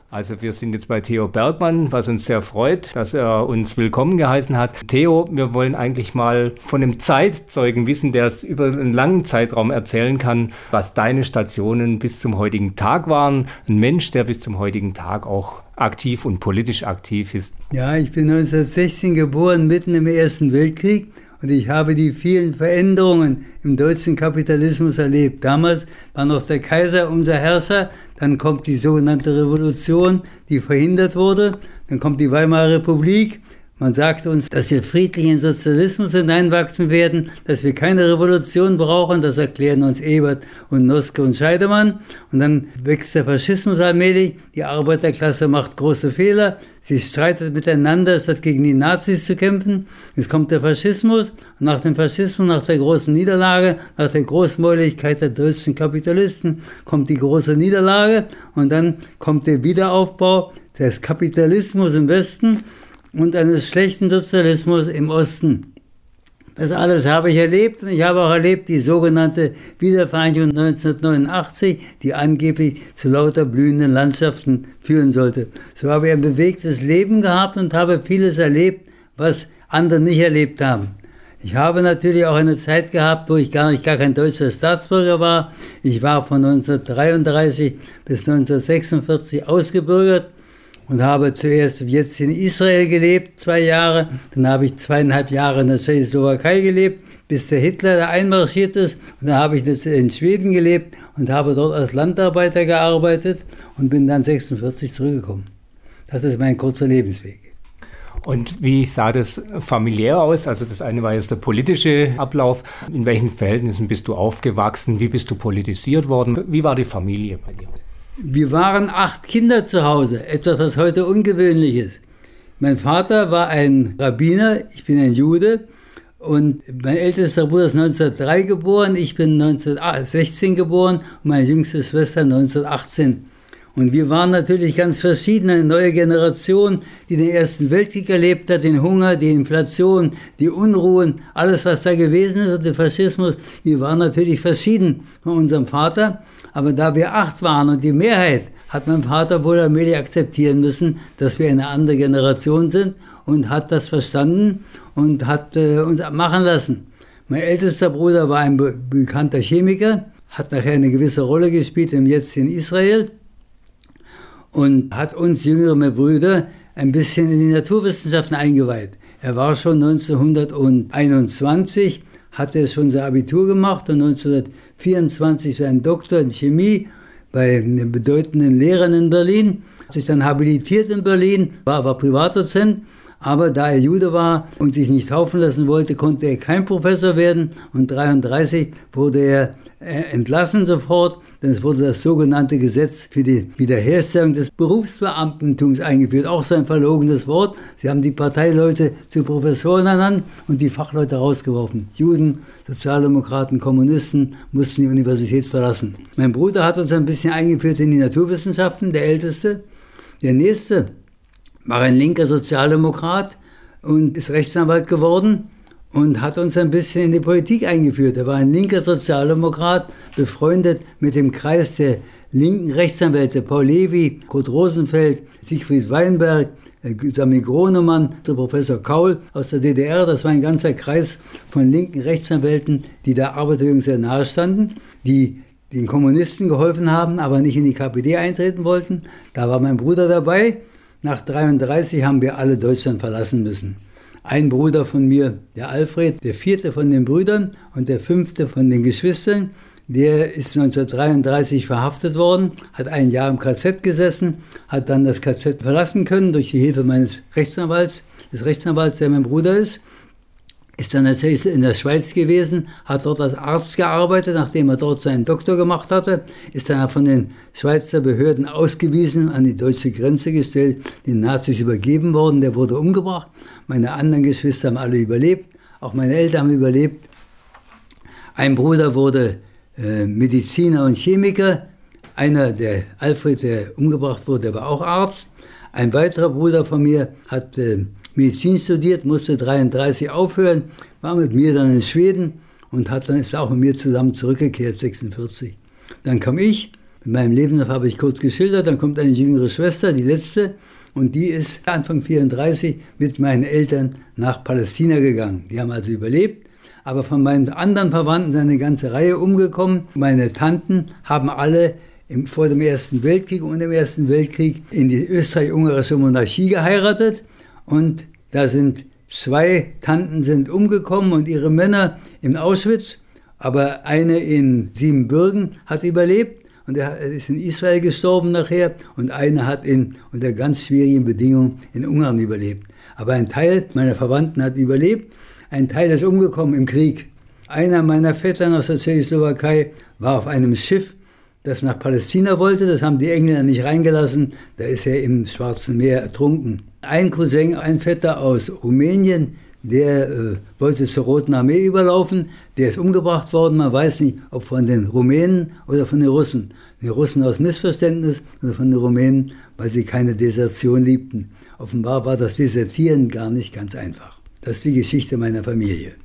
Also wir sind jetzt bei Theo Bergmann, was uns sehr freut, dass er uns willkommen geheißen hat. Theo, wir wollen eigentlich mal von einem Zeitzeugen wissen, der es über einen langen Zeitraum erzählen kann, was deine Stationen bis zum heutigen Tag waren. Ein Mensch, der bis zum heutigen Tag auch aktiv und politisch aktiv ist. Ja, ich bin 1916 geboren, mitten im Ersten Weltkrieg. Und ich habe die vielen Veränderungen im deutschen Kapitalismus erlebt. Damals war noch der Kaiser unser Herrscher, dann kommt die sogenannte Revolution, die verhindert wurde, dann kommt die Weimarer Republik. Man sagt uns, dass wir friedlich in Sozialismus hineinwachsen werden, dass wir keine Revolution brauchen, das erklären uns Ebert und Noske und Scheidemann. Und dann wächst der Faschismus allmählich, die Arbeiterklasse macht große Fehler, sie streitet miteinander, statt gegen die Nazis zu kämpfen. Jetzt kommt der Faschismus und nach dem Faschismus, nach der großen Niederlage, nach der Großmäuligkeit der deutschen Kapitalisten, kommt die große Niederlage und dann kommt der Wiederaufbau des Kapitalismus im Westen und eines schlechten Sozialismus im Osten. Das alles habe ich erlebt und ich habe auch erlebt die sogenannte Wiedervereinigung 1989, die angeblich zu lauter blühenden Landschaften führen sollte. So habe ich ein bewegtes Leben gehabt und habe vieles erlebt, was andere nicht erlebt haben. Ich habe natürlich auch eine Zeit gehabt, wo ich gar kein deutscher Staatsbürger war. Ich war von 1933 bis 1946 ausgebürgert und habe zuerst jetzt in Israel gelebt, 2 Jahre. Dann habe ich 2,5 Jahre in der Tschechoslowakei gelebt, bis der Hitler da einmarschiert ist. Und dann habe ich in Schweden gelebt und habe dort als Landarbeiter gearbeitet und bin dann 1946 zurückgekommen. Das ist mein kurzer Lebensweg. Und wie sah das familiär aus? Also das eine war jetzt der politische Ablauf. In welchen Verhältnissen bist du aufgewachsen? Wie bist du politisiert worden? Wie war die Familie bei dir? Wir waren 8 Kinder zu Hause, etwas, was heute ungewöhnlich ist. Mein Vater war ein Rabbiner, ich bin ein Jude und mein ältester Bruder ist 1903 geboren, ich bin 1916 geboren und meine jüngste Schwester 1918. Und wir waren natürlich ganz verschieden, eine neue Generation, die den Ersten Weltkrieg erlebt hat, den Hunger, die Inflation, die Unruhen, alles, was da gewesen ist und der Faschismus. Wir waren natürlich verschieden von unserem Vater. Aber da wir 8 waren und die Mehrheit, hat mein Vater wohl allmählich akzeptieren müssen, dass wir eine andere Generation sind und hat das verstanden und hat uns machen lassen. Mein ältester Bruder war ein bekannter Chemiker, hat nachher eine gewisse Rolle gespielt im jetzigen Israel und hat uns jüngere Brüder ein bisschen in die Naturwissenschaften eingeweiht. Er war schon 1921, hatte schon sein Abitur gemacht und 1924 seinen Doktor in Chemie bei einem bedeutenden Lehrern in Berlin, hat sich dann habilitiert in Berlin, war Privatdozent, aber da er Jude war und sich nicht taufen lassen wollte, konnte er kein Professor werden und 1933 wurde er entlassen sofort, denn es wurde das sogenannte Gesetz für die Wiederherstellung des Berufsbeamtentums eingeführt, auch so ein verlogenes Wort. Sie haben die Parteileute zu Professoren ernannt und die Fachleute rausgeworfen. Juden, Sozialdemokraten, Kommunisten mussten die Universität verlassen. Mein Bruder hat uns ein bisschen eingeführt in die Naturwissenschaften, der Älteste. Der Nächste war ein linker Sozialdemokrat und ist Rechtsanwalt geworden und hat uns ein bisschen in die Politik eingeführt. Er war ein linker Sozialdemokrat, befreundet mit dem Kreis der linken Rechtsanwälte, Paul Levy, Kurt Rosenfeld, Siegfried Weinberg, Sami Gronemann, der Professor Kaul aus der DDR. Das war ein ganzer Kreis von linken Rechtsanwälten, die der Arbeiterbewegung sehr nahe standen, die den Kommunisten geholfen haben, aber nicht in die KPD eintreten wollten. Da war mein Bruder dabei. Nach 1933 haben wir alle Deutschland verlassen müssen. Ein Bruder von mir, der Alfred, der 4. von den Brüdern und der 5. von den Geschwistern, der ist 1933 verhaftet worden, hat 1 Jahr im KZ gesessen, hat dann das KZ verlassen können durch die Hilfe meines Rechtsanwalts, des Rechtsanwalts, der mein Bruder ist dann natürlich in der Schweiz gewesen, hat dort als Arzt gearbeitet, nachdem er dort seinen Doktor gemacht hatte, ist dann von den Schweizer Behörden ausgewiesen, an die deutsche Grenze gestellt, den Nazis übergeben worden, der wurde umgebracht. Meine anderen Geschwister haben alle überlebt, auch meine Eltern haben überlebt. Ein Bruder wurde Mediziner und Chemiker, einer, der Alfred, der umgebracht wurde, der war auch Arzt. Ein weiterer Bruder von mir hat Medizin studiert, musste 1933 aufhören, war mit mir dann in Schweden und ist auch mit mir zusammen zurückgekehrt, 1946. Dann kam ich, In meinem Lebenslauf habe ich kurz geschildert, dann kommt eine jüngere Schwester, die letzte, und die ist Anfang 1934 mit meinen Eltern nach Palästina gegangen. Die haben also überlebt, aber von meinen anderen Verwandten sind eine ganze Reihe umgekommen. Meine Tanten haben alle vor dem Ersten Weltkrieg und im Ersten Weltkrieg in die österreich-ungarische Monarchie geheiratet, und da sind 2 Tanten sind umgekommen und ihre Männer in Auschwitz, aber eine in Siebenbürgen hat überlebt. Und er ist in Israel gestorben nachher, und einer hat unter ganz schwierigen Bedingungen in Ungarn überlebt. Aber ein Teil meiner Verwandten hat überlebt, ein Teil ist umgekommen im Krieg. Einer meiner Vettern aus der Tschechoslowakei war auf einem Schiff, das nach Palästina wollte. Das haben die Engländer nicht reingelassen, da ist er im Schwarzen Meer ertrunken. Ein Cousin, ein Vetter aus Rumänien, der wollte zur Roten Armee überlaufen, der ist umgebracht worden, man weiß nicht, ob von den Rumänen oder von den Russen. Die Russen aus Missverständnis oder von den Rumänen, weil sie keine Desertion liebten. Offenbar war das Desertieren gar nicht ganz einfach. Das ist die Geschichte meiner Familie.